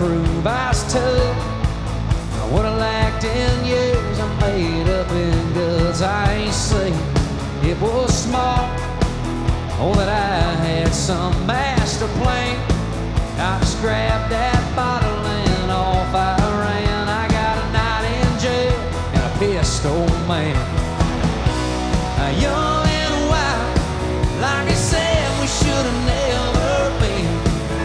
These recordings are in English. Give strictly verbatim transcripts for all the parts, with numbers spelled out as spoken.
prove I was tough. What I lacked in years, I made up in goods. I ain't saying it was smart, or that I had some master plan. I just grabbed that bottle and off I ran. I got a night in jail and a pissed old man. Young and wild, like I said, we should have never been.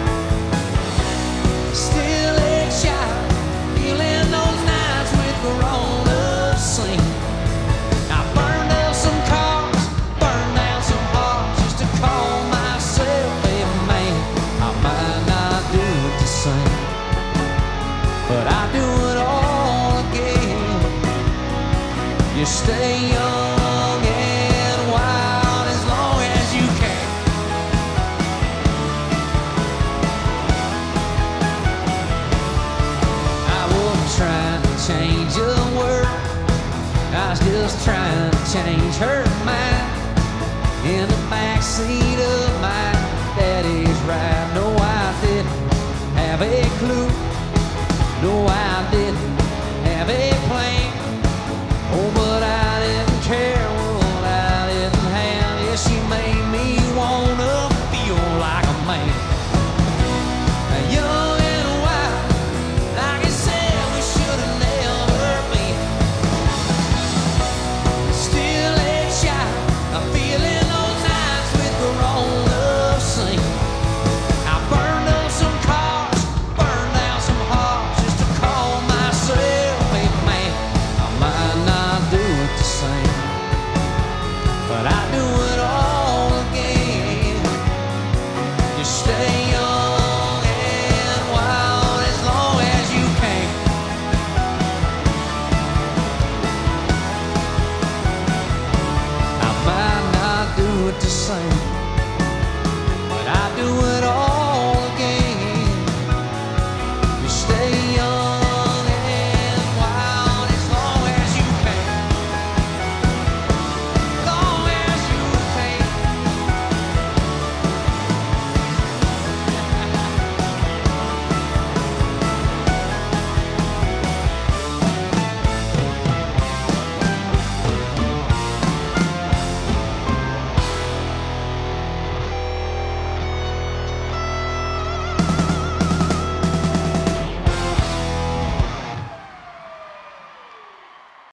Still a child, feeling those nights with Corona sin. I burned up some cars, burned down some hearts, just to call myself a man. I might not do it the same, but I do it all again. You stay young and wild as long as you can. I wasn't trying to change the world, I was just trying to change her mind. In the backseat of my daddy's ride, no, I didn't have a clue. No,